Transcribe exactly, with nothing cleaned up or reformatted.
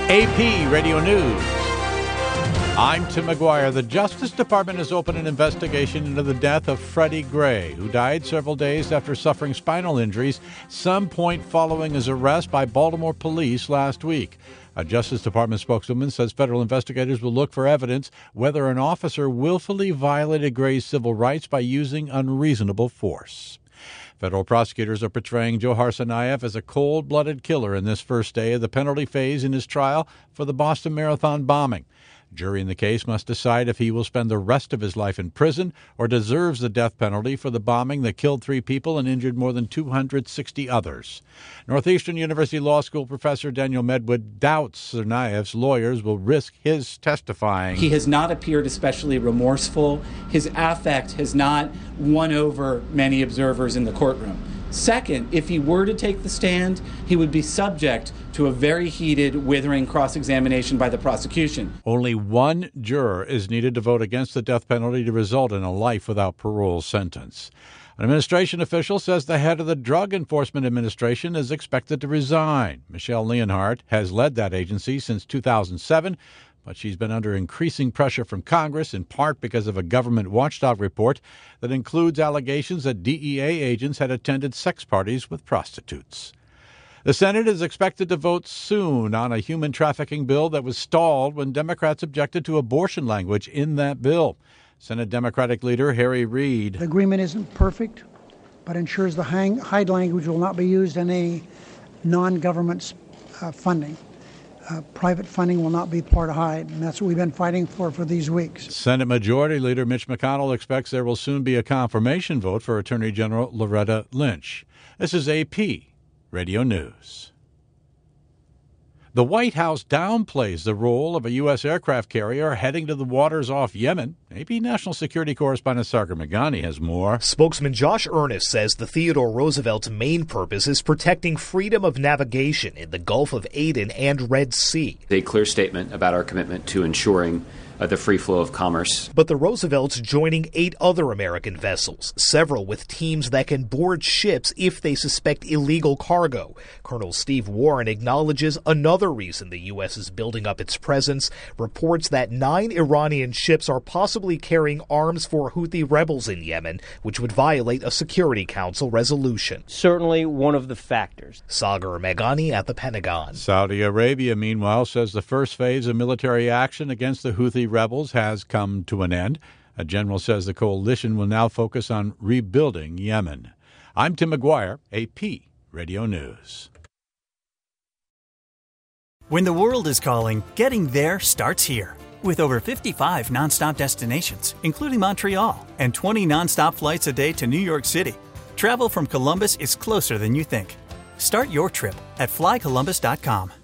A P Radio News. I'm Tim McGuire. The Justice Department has opened an investigation into the death of Freddie Gray, who died several days after suffering spinal injuries, some point following his arrest by Baltimore police last week. A Justice Department spokeswoman says federal investigators will look for evidence whether an officer willfully violated Gray's civil rights by using unreasonable force. Federal prosecutors are portraying Johar Tsarnaev as a cold-blooded killer in this first day of the penalty phase in his trial for the Boston Marathon bombing. Jury in the case must decide if he will spend the rest of his life in prison or deserves the death penalty for the bombing that killed three people and injured more than two hundred sixty others. Northeastern University Law School professor Daniel Medwood doubts Tsarnaev's lawyers will risk his testifying. He has not appeared especially remorseful. His affect has not won over many observers in the courtroom. Second, if he were to take the stand, he would be subject to a very heated, withering cross-examination by the prosecution. Only one juror is needed to vote against the death penalty to result in a life without parole sentence. An administration official says the head of the Drug Enforcement Administration is expected to resign. Michelle Leonhardt has led that agency since two thousand seven, but she's been under increasing pressure from Congress, in part because of a government watchdog report that includes allegations that D E A agents had attended sex parties with prostitutes. The Senate is expected to vote soon on a human trafficking bill that was stalled when Democrats objected to abortion language in that bill. Senate Democratic leader Harry Reid. The agreement isn't perfect, but ensures the Hyde language will not be used in any non-government uh, funding. Uh, private funding will not be part of Hyde, and that's what we've been fighting for for these weeks. Senate Majority Leader Mitch McConnell expects there will soon be a confirmation vote for Attorney General Loretta Lynch. This is A P Radio News. The White House downplays the role of a U S aircraft carrier heading to the waters off Yemen. A P National Security Correspondent Sagar Meghani has more. Spokesman Josh Earnest says the Theodore Roosevelt's main purpose is protecting freedom of navigation in the Gulf of Aden and Red Sea. A clear statement about our commitment to ensuring Uh, the free flow of commerce. But the Roosevelt's joining eight other American vessels, several with teams that can board ships if they suspect illegal cargo. Colonel Steve Warren acknowledges another reason the U S is building up its presence, reports that nine Iranian ships are possibly carrying arms for Houthi rebels in Yemen, which would violate a Security Council resolution. Certainly one of the factors. Sagar Meghani at the Pentagon. Saudi Arabia, meanwhile, says the first phase of military action against the Houthi rebels has come to an end. A general says the coalition will now focus on rebuilding Yemen. I'm Tim McGuire, A P Radio News. When the world is calling, getting there starts here. With over fifty-five nonstop destinations, including Montreal, and twenty nonstop flights a day to New York City, travel from Columbus is closer than you think. Start your trip at fly columbus dot com.